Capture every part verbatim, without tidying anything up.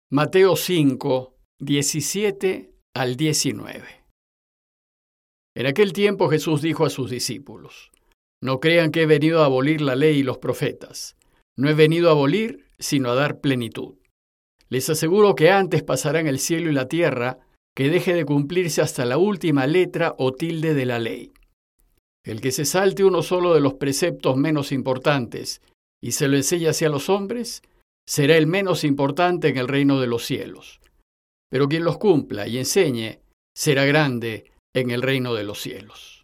Mateo cinco, diecisiete al diecinueve. En aquel tiempo Jesús dijo a sus discípulos: No crean que he venido a abolir la ley y los profetas. No he venido a abolir, sino a dar plenitud. Les aseguro que antes pasarán el cielo y la tierra que deje de cumplirse hasta la última letra o tilde de la ley. El que se salte uno solo de los preceptos menos importantes y se lo enseñe hacia los hombres, será el menos importante en el reino de los cielos. Pero quien los cumpla y enseñe, será grande en el reino de los cielos.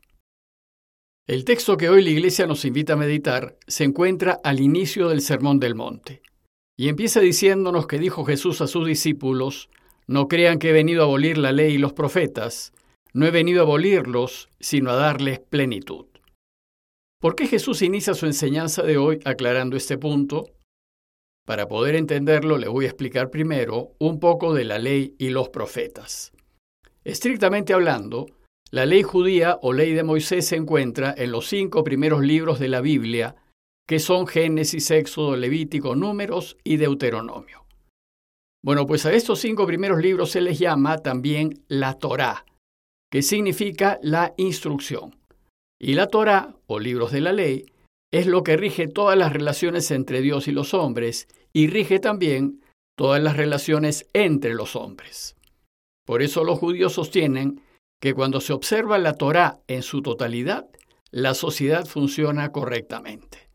El texto que hoy la Iglesia nos invita a meditar se encuentra al inicio del Sermón del Monte, y empieza diciéndonos que dijo Jesús a sus discípulos: No crean que he venido a abolir la ley y los profetas, no he venido a abolirlos, sino a darles plenitud. ¿Por qué Jesús inicia su enseñanza de hoy aclarando este punto? Para poder entenderlo, le voy a explicar primero un poco de la ley y los profetas. Estrictamente hablando, la ley judía o ley de Moisés se encuentra en los cinco primeros libros de la Biblia, que son Génesis, Éxodo, Levítico, Números y Deuteronomio. Bueno, pues a estos cinco primeros libros se les llama también la Torá, que significa la instrucción. Y la Torá, o libros de la ley, es lo que rige todas las relaciones entre Dios y los hombres, y rige también todas las relaciones entre los hombres. Por eso los judíos sostienen que cuando se observa la Torá en su totalidad, la sociedad funciona correctamente.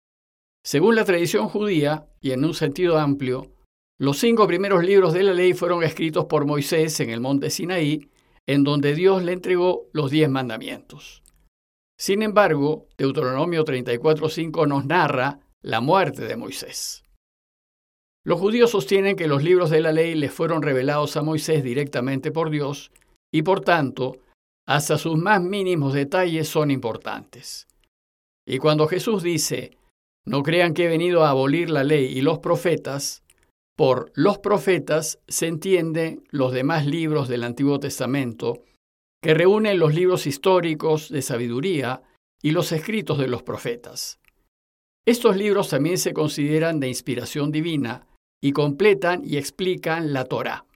Según la tradición judía, y en un sentido amplio, los cinco primeros libros de la ley fueron escritos por Moisés en el monte Sinaí, en donde Dios le entregó los diez mandamientos. Sin embargo, Deuteronomio treinta y cuatro cinco nos narra la muerte de Moisés. Los judíos sostienen que los libros de la ley les fueron revelados a Moisés directamente por Dios y, por tanto, hasta sus más mínimos detalles son importantes. Y cuando Jesús dice: No crean que he venido a abolir la ley y los profetas, por los profetas se entienden los demás libros del Antiguo Testamento, que reúnen los libros históricos de sabiduría y los escritos de los profetas. Estos libros también se consideran de inspiración divina y completan y explican la Torá.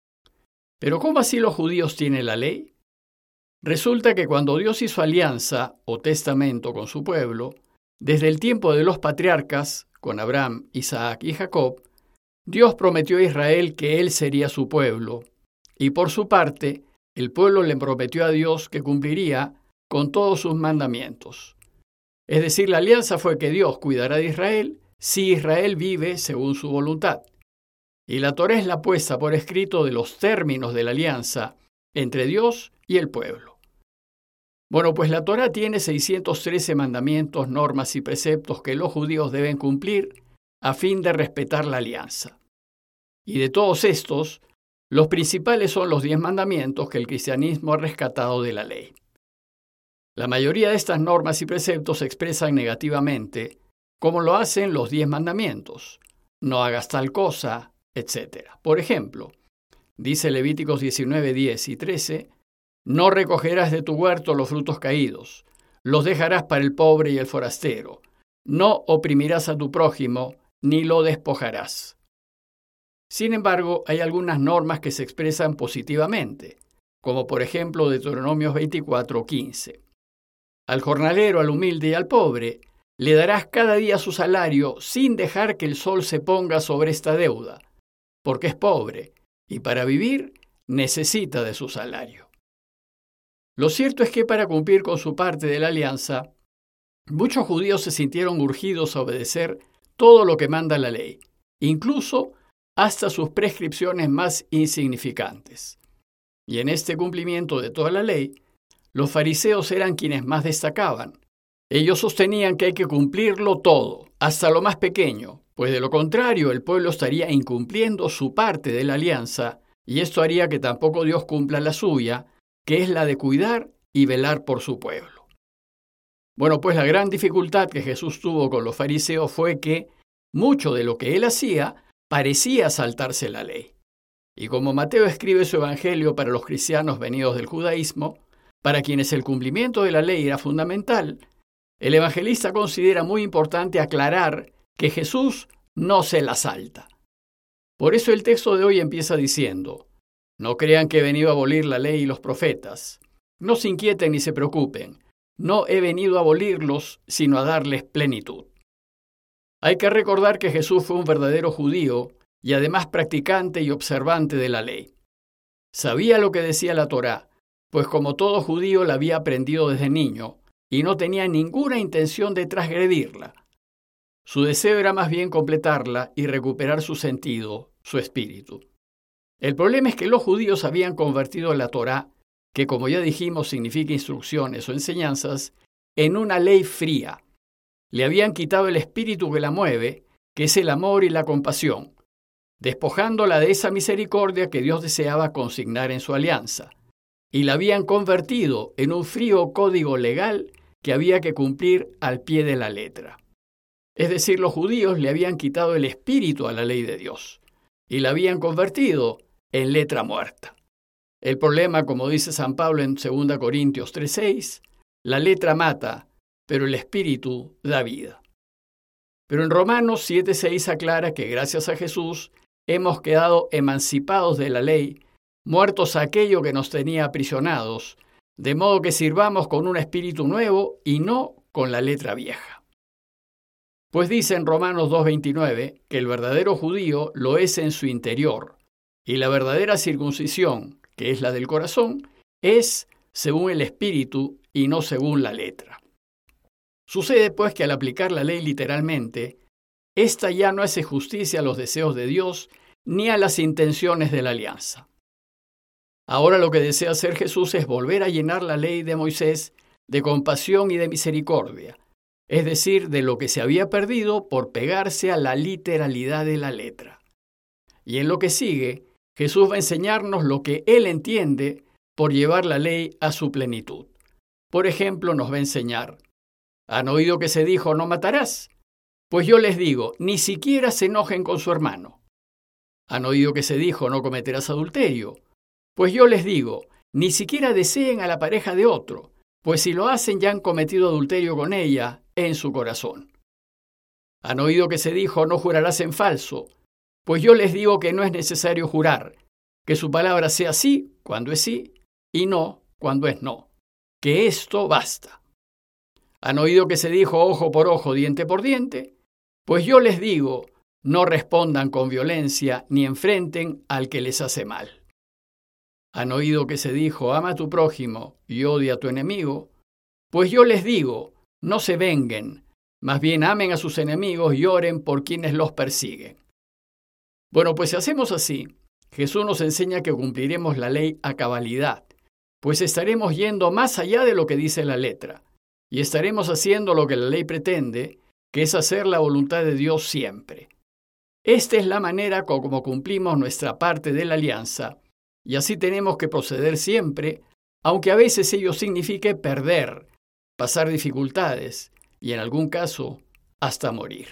Pero ¿cómo así los judíos tienen la ley? Resulta que cuando Dios hizo alianza o testamento con su pueblo, desde el tiempo de los patriarcas, con Abraham, Isaac y Jacob, Dios prometió a Israel que él sería su pueblo, y por su parte, el pueblo le prometió a Dios que cumpliría con todos sus mandamientos. Es decir, la alianza fue que Dios cuidará de Israel si Israel vive según su voluntad. Y la Torá es la puesta por escrito de los términos de la alianza entre Dios y el pueblo. Bueno, pues la Torá tiene seiscientos trece mandamientos, normas y preceptos que los judíos deben cumplir a fin de respetar la alianza. Y de todos estos, los principales son los diez mandamientos que el cristianismo ha rescatado de la ley. La mayoría de estas normas y preceptos se expresan negativamente, como lo hacen los diez mandamientos: no hagas tal cosa, etcétera. Por ejemplo, dice Levíticos diecinueve, diez y trece, no recogerás de tu huerto los frutos caídos, los dejarás para el pobre y el forastero, no oprimirás a tu prójimo, ni lo despojarás. Sin embargo, hay algunas normas que se expresan positivamente, como por ejemplo Deuteronomio veinticuatro, quince. Al jornalero, al humilde y al pobre, le darás cada día su salario sin dejar que el sol se ponga sobre esta deuda, porque es pobre y para vivir necesita de su salario. Lo cierto es que para cumplir con su parte de la alianza, muchos judíos se sintieron urgidos a obedecer todo lo que manda la ley, incluso hasta sus prescripciones más insignificantes. Y en este cumplimiento de toda la ley, los fariseos eran quienes más destacaban. Ellos sostenían que hay que cumplirlo todo, hasta lo más pequeño, pues de lo contrario el pueblo estaría incumpliendo su parte de la alianza, y esto haría que tampoco Dios cumpla la suya, que es la de cuidar y velar por su pueblo. Bueno, pues la gran dificultad que Jesús tuvo con los fariseos fue que mucho de lo que él hacía parecía saltarse la ley. Y como Mateo escribe su evangelio para los cristianos venidos del judaísmo, para quienes el cumplimiento de la ley era fundamental, el evangelista considera muy importante aclarar que Jesús no se la salta. Por eso el texto de hoy empieza diciendo: no crean que he venido a abolir la ley y los profetas. No se inquieten ni se preocupen. No he venido a abolirlos, sino a darles plenitud. Hay que recordar que Jesús fue un verdadero judío y además practicante y observante de la ley. Sabía lo que decía la Torá, pues como todo judío la había aprendido desde niño y no tenía ninguna intención de transgredirla. Su deseo era más bien completarla y recuperar su sentido, su espíritu. El problema es que los judíos habían convertido la Torá, que como ya dijimos significa instrucciones o enseñanzas, en una ley fría. Le habían quitado el espíritu que la mueve, que es el amor y la compasión, despojándola de esa misericordia que Dios deseaba consignar en su alianza, y la habían convertido en un frío código legal que había que cumplir al pie de la letra. Es decir, los judíos le habían quitado el espíritu a la ley de Dios y la habían convertido en letra muerta. El problema, como dice San Pablo en segunda Corintios tres seis, la letra mata, pero el espíritu da vida. Pero en Romanos siete seis aclara que gracias a Jesús hemos quedado emancipados de la ley, muertos a aquello que nos tenía aprisionados, de modo que sirvamos con un espíritu nuevo y no con la letra vieja. Pues dice en Romanos dos veintinueve que el verdadero judío lo es en su interior, y la verdadera circuncisión, que es la del corazón, es según el espíritu y no según la letra. Sucede pues que al aplicar la ley literalmente, ésta ya no hace justicia a los deseos de Dios ni a las intenciones de la alianza. Ahora lo que desea hacer Jesús es volver a llenar la ley de Moisés de compasión y de misericordia, es decir, de lo que se había perdido por pegarse a la literalidad de la letra. Y en lo que sigue, Jesús va a enseñarnos lo que Él entiende por llevar la ley a su plenitud. Por ejemplo, nos va a enseñar: ¿han oído que se dijo no matarás? Pues yo les digo, ni siquiera se enojen con su hermano. ¿Han oído que se dijo no cometerás adulterio? Pues yo les digo, ni siquiera deseen a la pareja de otro, pues si lo hacen ya han cometido adulterio con ella en su corazón. ¿Han oído que se dijo no jurarás en falso? Pues yo les digo que no es necesario jurar, que su palabra sea sí cuando es sí y no cuando es no, que esto basta. ¿Han oído que se dijo ojo por ojo, diente por diente? Pues yo les digo, no respondan con violencia ni enfrenten al que les hace mal. ¿Han oído que se dijo ama a tu prójimo y odia a tu enemigo? Pues yo les digo, no se venguen, más bien amen a sus enemigos y oren por quienes los persiguen. Bueno, pues si hacemos así, Jesús nos enseña que cumpliremos la ley a cabalidad, pues estaremos yendo más allá de lo que dice la letra, y estaremos haciendo lo que la ley pretende, que es hacer la voluntad de Dios siempre. Esta es la manera como cumplimos nuestra parte de la alianza, y así tenemos que proceder siempre, aunque a veces ello signifique perder, pasar dificultades y en algún caso hasta morir.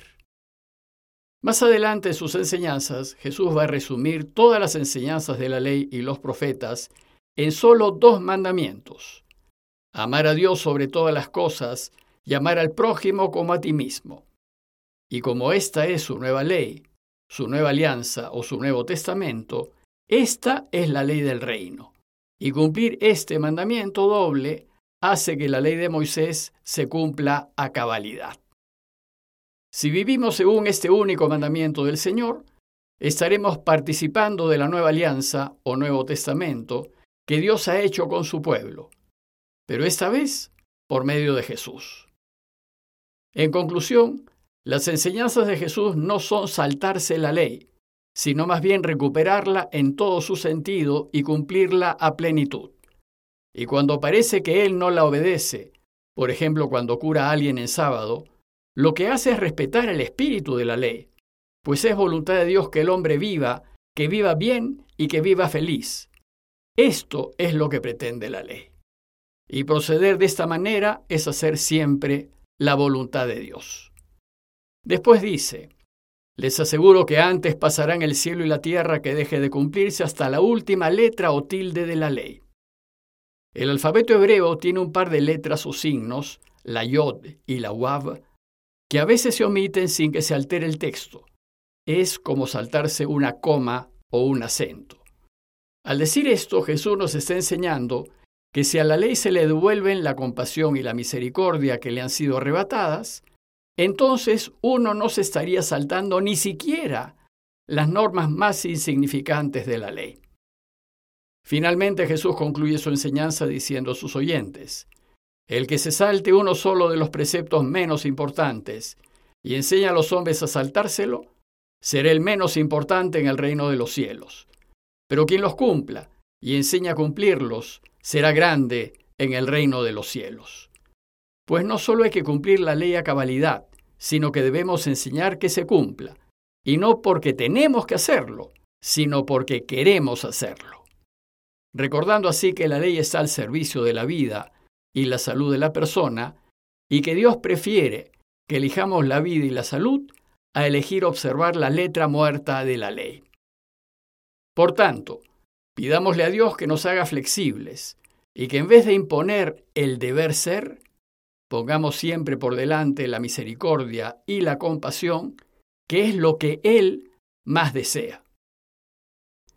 Más adelante en sus enseñanzas, Jesús va a resumir todas las enseñanzas de la ley y los profetas en solo dos mandamientos: amar a Dios sobre todas las cosas y amar al prójimo como a ti mismo. Y como esta es su nueva ley, su nueva alianza o su nuevo testamento, esta es la ley del reino. Y cumplir este mandamiento doble hace que la ley de Moisés se cumpla a cabalidad. Si vivimos según este único mandamiento del Señor, estaremos participando de la nueva alianza o nuevo testamento que Dios ha hecho con su pueblo, pero esta vez por medio de Jesús. En conclusión, las enseñanzas de Jesús no son saltarse la ley, sino más bien recuperarla en todo su sentido y cumplirla a plenitud. Y cuando parece que Él no la obedece, por ejemplo cuando cura a alguien en sábado, lo que hace es respetar el espíritu de la ley, pues es voluntad de Dios que el hombre viva, que viva bien y que viva feliz. Esto es lo que pretende la ley. Y proceder de esta manera es hacer siempre la voluntad de Dios. Después dice: les aseguro que antes pasarán el cielo y la tierra que deje de cumplirse hasta la última letra o tilde de la ley. El alfabeto hebreo tiene un par de letras o signos, la yod y la wav, que a veces se omiten sin que se altere el texto. es como saltarse una coma o un acento. Al decir esto, Jesús nos está enseñando que si a la ley se le devuelven la compasión y la misericordia que le han sido arrebatadas, entonces uno no se estaría saltando ni siquiera las normas más insignificantes de la ley. Finalmente, Jesús concluye su enseñanza diciendo a sus oyentes: el que se salte uno solo de los preceptos menos importantes y enseña a los hombres a saltárselo, será el menos importante en el reino de los cielos. Pero quien los cumpla y enseña a cumplirlos, será grande en el reino de los cielos. Pues no solo hay que cumplir la ley a cabalidad, sino que debemos enseñar que se cumpla, y no porque tenemos que hacerlo, sino porque queremos hacerlo. Recordando así que la ley está al servicio de la vida y la salud de la persona, y que Dios prefiere que elijamos la vida y la salud a elegir observar la letra muerta de la ley. Por tanto, pidámosle a Dios que nos haga flexibles y que en vez de imponer el deber ser, pongamos siempre por delante la misericordia y la compasión, que es lo que Él más desea.